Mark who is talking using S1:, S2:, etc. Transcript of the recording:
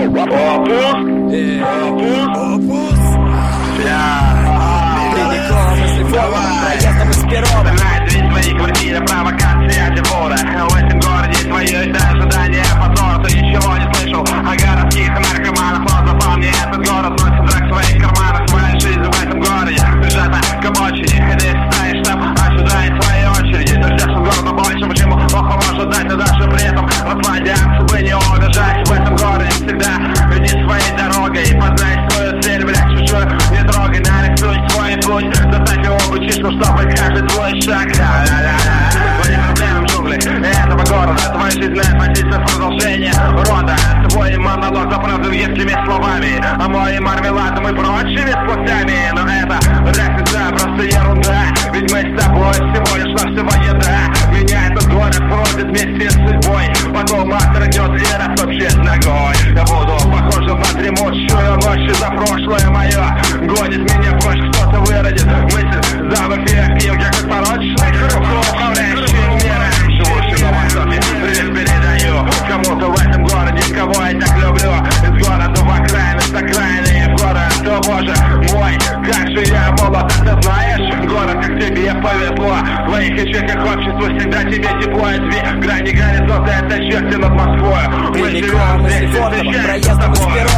S1: Опус. Прямиком из Львова, проездом из Перова.
S2: Знает ведь свои квартиры, провокация Тибора. В этом городе свое ожидание позора. Ты ничего не слышал о городских наркоманах. Но запомни, этот город носит драк в своих карманах. Своя жизнь в этом городе прижата к обочине. Ты стоишь там, ожидает своей очереди. Ты ждешь от города больше, почему плохо ждать, но даже при этом расслабляться, чтобы не убежать. В этом городе всегда иди своей дорогой и познай свою цель, блядь, чужую не трогай. Нарисуй свой путь, заставь его обучиться, чтобы каждый твой шаг. Твои проблемы в джунглях этого города, твоя жизненная позиция в продолжение рода. Твой монолог заправлен едкими словами, а мой мармеладом и прочими спустями. Но это разница, просто ерунда, ведь мы с тобой всего лишь навсего еда. Меня этот город бродит вместе с судьбой, потом мастер идет и растопчет ногой. Я буду похожим на дремучую ночь, за прошлое мое гонит меня прочь, кто-то выродит мысль, запах и я как порочный круг, управляющий миром. Живущий на востоке, привет передаю кому-то в этом городе, кого я так люблю. Из города в окраины, с окраины в город, о боже мой, как же я молод, ты знаешь, город, как тебе повезло. В твоих ячейках общества всегда тебе тепло, и две грани горизонта, это черти над Москвой. Мы живем здесь, встречаемся с тобой.